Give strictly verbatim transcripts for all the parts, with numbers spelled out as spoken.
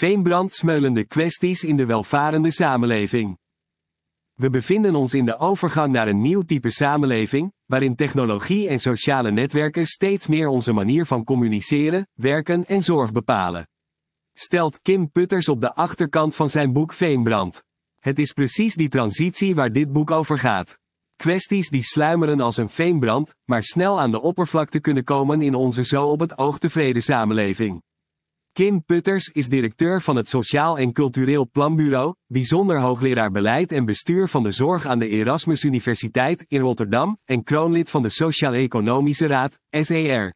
Veenbrand smeulende kwesties in de welvarende samenleving. We bevinden ons in de overgang naar een nieuw type samenleving, waarin technologie en sociale netwerken steeds meer onze manier van communiceren, werken en zorg bepalen. Stelt Kim Putters op de achterkant van zijn boek Veenbrand. Het is precies die transitie waar dit boek over gaat. Kwesties die sluimeren als een veenbrand, maar snel aan de oppervlakte kunnen komen in onze zo op het oog tevreden samenleving. Kim Putters is directeur van het Sociaal en Cultureel Planbureau, bijzonder hoogleraar beleid en bestuur van de zorg aan de Erasmus Universiteit in Rotterdam en kroonlid van de Sociaal-Economische Raad, S E R.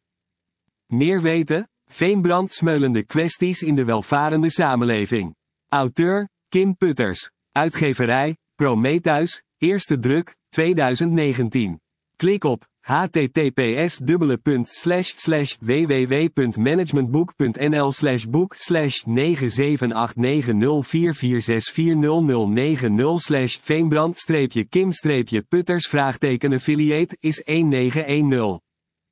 Meer weten? Veenbrand smeulende kwesties in de welvarende samenleving. Auteur, Kim Putters. Uitgeverij, Prometheus, eerste druk, tweeduizend negentien. Klik op h t t p s slash slash w w w punt managementboek punt n l slash boek slash negen zeven acht negen nul vier vier zes vier nul nul negen nul slash veenbrand kim putters vraagteken affiliate is een negen een nul.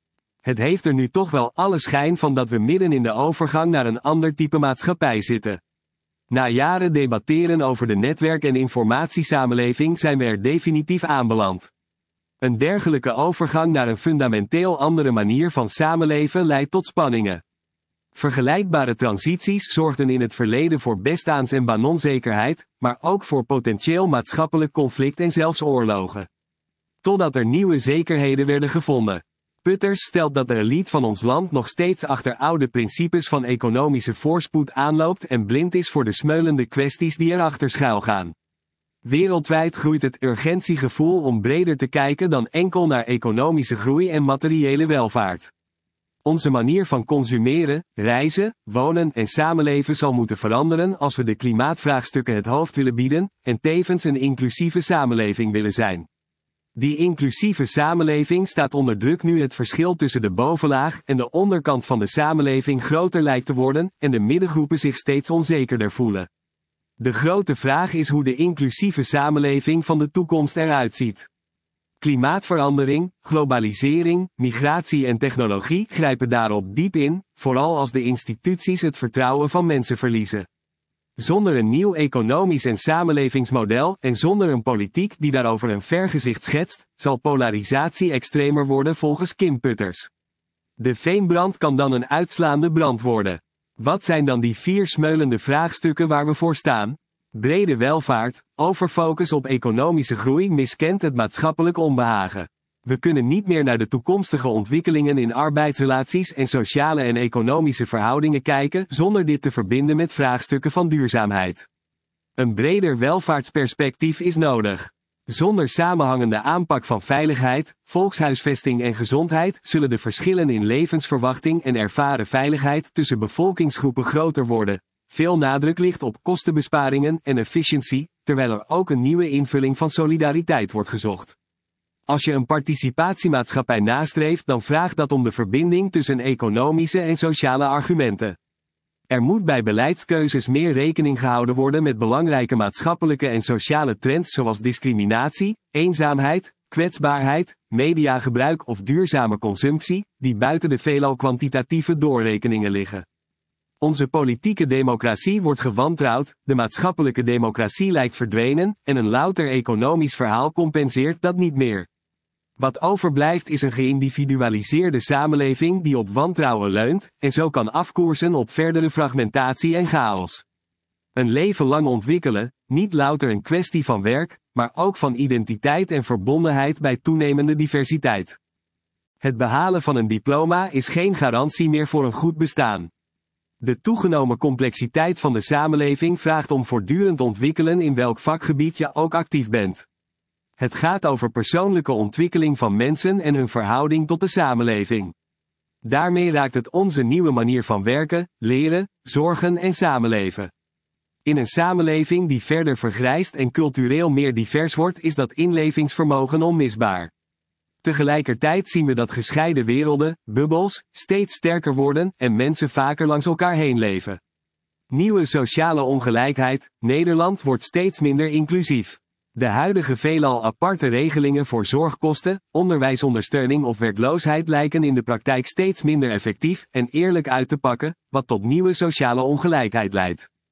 Het heeft er nu toch wel alle schijn van dat we midden in de overgang naar een ander type maatschappij zitten. Na jaren debatteren over de netwerk- en informatiesamenleving zijn we er definitief aanbeland. Een dergelijke overgang naar een fundamenteel andere manier van samenleven leidt tot spanningen. Vergelijkbare transities zorgden in het verleden voor bestaans- en banonzekerheid, maar ook voor potentieel maatschappelijk conflict en zelfs oorlogen. Totdat er nieuwe zekerheden werden gevonden. Putters stelt dat de elite van ons land nog steeds achter oude principes van economische voorspoed aanloopt en blind is voor de smeulende kwesties die erachter schuilgaan. Wereldwijd groeit het urgentiegevoel om breder te kijken dan enkel naar economische groei en materiële welvaart. Onze manier van consumeren, reizen, wonen en samenleven zal moeten veranderen als we de klimaatvraagstukken het hoofd willen bieden en tevens een inclusieve samenleving willen zijn. Die inclusieve samenleving staat onder druk nu het verschil tussen de bovenlaag en de onderkant van de samenleving groter lijkt te worden en de middengroepen zich steeds onzekerder voelen. De grote vraag is hoe de inclusieve samenleving van de toekomst eruit ziet. Klimaatverandering, globalisering, migratie en technologie grijpen daarop diep in, vooral als de instituties het vertrouwen van mensen verliezen. Zonder een nieuw economisch en samenlevingsmodel en zonder een politiek die daarover een vergezicht schetst, zal polarisatie extremer worden volgens Kim Putters. De veenbrand kan dan een uitslaande brand worden. Wat zijn dan die vier smeulende vraagstukken waar we voor staan? Brede welvaart, overfocus op economische groei miskent het maatschappelijk onbehagen. We kunnen niet meer naar de toekomstige ontwikkelingen in arbeidsrelaties en sociale en economische verhoudingen kijken zonder dit te verbinden met vraagstukken van duurzaamheid. Een breder welvaartsperspectief is nodig. Zonder samenhangende aanpak van veiligheid, volkshuisvesting en gezondheid zullen de verschillen in levensverwachting en ervaren veiligheid tussen bevolkingsgroepen groter worden. Veel nadruk ligt op kostenbesparingen en efficiëntie, terwijl er ook een nieuwe invulling van solidariteit wordt gezocht. Als je een participatiemaatschappij nastreeft, dan vraagt dat om de verbinding tussen economische en sociale argumenten. Er moet bij beleidskeuzes meer rekening gehouden worden met belangrijke maatschappelijke en sociale trends zoals discriminatie, eenzaamheid, kwetsbaarheid, mediagebruik of duurzame consumptie, die buiten de veelal kwantitatieve doorrekeningen liggen. Onze politieke democratie wordt gewantrouwd, de maatschappelijke democratie lijkt verdwenen, en een louter economisch verhaal compenseert dat niet meer. Wat overblijft is een geïndividualiseerde samenleving die op wantrouwen leunt, en zo kan afkoersen op verdere fragmentatie en chaos. Een leven lang ontwikkelen, niet louter een kwestie van werk, maar ook van identiteit en verbondenheid bij toenemende diversiteit. Het behalen van een diploma is geen garantie meer voor een goed bestaan. De toegenomen complexiteit van de samenleving vraagt om voortdurend ontwikkelen in welk vakgebied je ook actief bent. Het gaat over persoonlijke ontwikkeling van mensen en hun verhouding tot de samenleving. Daarmee raakt het onze nieuwe manier van werken, leren, zorgen en samenleven. In een samenleving die verder vergrijst en cultureel meer divers wordt, is dat inlevingsvermogen onmisbaar. Tegelijkertijd zien we dat gescheiden werelden, bubbels, steeds sterker worden en mensen vaker langs elkaar heen leven. Nieuwe sociale ongelijkheid, Nederland wordt steeds minder inclusief. De huidige veelal aparte regelingen voor zorgkosten, onderwijsondersteuning of werkloosheid lijken in de praktijk steeds minder effectief en eerlijk uit te pakken, wat tot nieuwe sociale ongelijkheid leidt.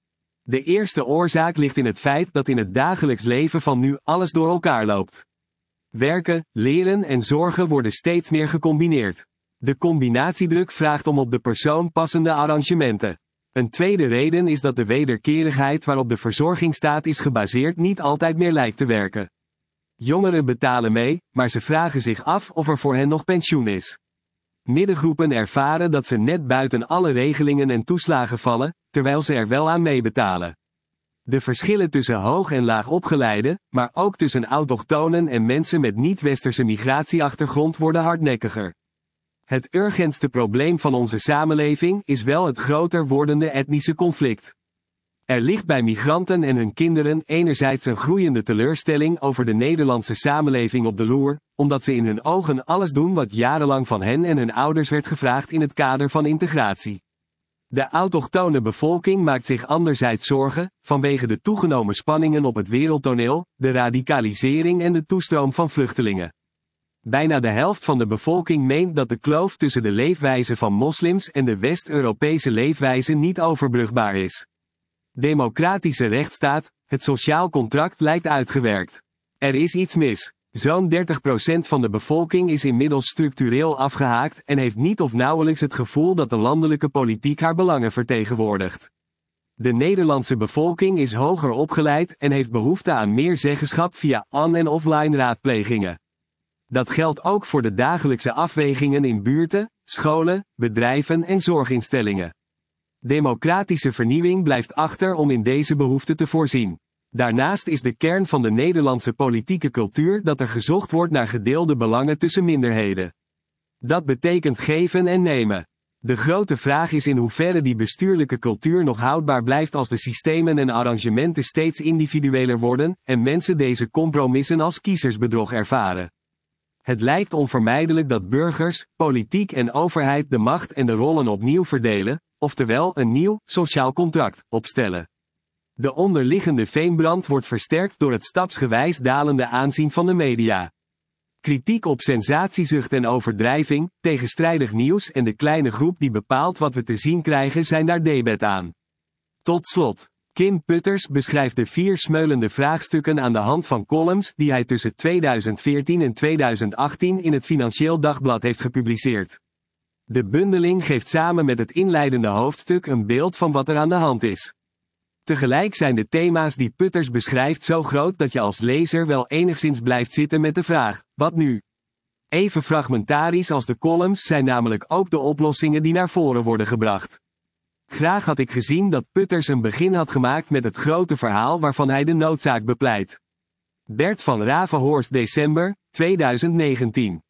De eerste oorzaak ligt in het feit dat in het dagelijks leven van nu alles door elkaar loopt. Werken, leren en zorgen worden steeds meer gecombineerd. De combinatiedruk vraagt om op de persoon passende arrangementen. Een tweede reden is dat de wederkerigheid waarop de verzorgingsstaat is gebaseerd niet altijd meer lijkt te werken. Jongeren betalen mee, maar ze vragen zich af of er voor hen nog pensioen is. Middengroepen ervaren dat ze net buiten alle regelingen en toeslagen vallen, terwijl ze er wel aan meebetalen. De verschillen tussen hoog en laag opgeleiden, maar ook tussen autochtonen en mensen met niet-westerse migratieachtergrond worden hardnekkiger. Het urgentste probleem van onze samenleving is wel het groter wordende etnische conflict. Er ligt bij migranten en hun kinderen enerzijds een groeiende teleurstelling over de Nederlandse samenleving op de loer, omdat ze in hun ogen alles doen wat jarenlang van hen en hun ouders werd gevraagd in het kader van integratie. De autochtone bevolking maakt zich anderzijds zorgen, vanwege de toegenomen spanningen op het wereldtoneel, de radicalisering en de toestroom van vluchtelingen. Bijna de helft van de bevolking meent dat de kloof tussen de leefwijze van moslims en de West-Europese leefwijze niet overbrugbaar is. Democratische rechtsstaat, het sociaal contract lijkt uitgewerkt. Er is iets mis. Zo'n dertig procent van de bevolking is inmiddels structureel afgehaakt en heeft niet of nauwelijks het gevoel dat de landelijke politiek haar belangen vertegenwoordigt. De Nederlandse bevolking is hoger opgeleid en heeft behoefte aan meer zeggenschap via on- en offline raadplegingen. Dat geldt ook voor de dagelijkse afwegingen in buurten, scholen, bedrijven en zorginstellingen. Democratische vernieuwing blijft achter om in deze behoefte te voorzien. Daarnaast is de kern van de Nederlandse politieke cultuur dat er gezocht wordt naar gedeelde belangen tussen minderheden. Dat betekent geven en nemen. De grote vraag is in hoeverre die bestuurlijke cultuur nog houdbaar blijft als de systemen en arrangementen steeds individueler worden en mensen deze compromissen als kiezersbedrog ervaren. Het lijkt onvermijdelijk dat burgers, politiek en overheid de macht en de rollen opnieuw verdelen, oftewel een nieuw, sociaal contract, opstellen. De onderliggende veenbrand wordt versterkt door het stapsgewijs dalende aanzien van de media. Kritiek op sensatiezucht en overdrijving, tegenstrijdig nieuws en de kleine groep die bepaalt wat we te zien krijgen zijn daar debet aan. Tot slot. Kim Putters beschrijft de vier smeulende vraagstukken aan de hand van columns die hij tussen tweeduizend veertien en tweeduizend achttien in het Financieel Dagblad heeft gepubliceerd. De bundeling geeft samen met het inleidende hoofdstuk een beeld van wat er aan de hand is. Tegelijk zijn de thema's die Putters beschrijft zo groot dat je als lezer wel enigszins blijft zitten met de vraag, wat nu? Even fragmentarisch als de columns zijn namelijk ook de oplossingen die naar voren worden gebracht. Graag had ik gezien dat Putters een begin had gemaakt met het grote verhaal waarvan hij de noodzaak bepleit. Bert van Ravenhorst december, tweeduizend negentien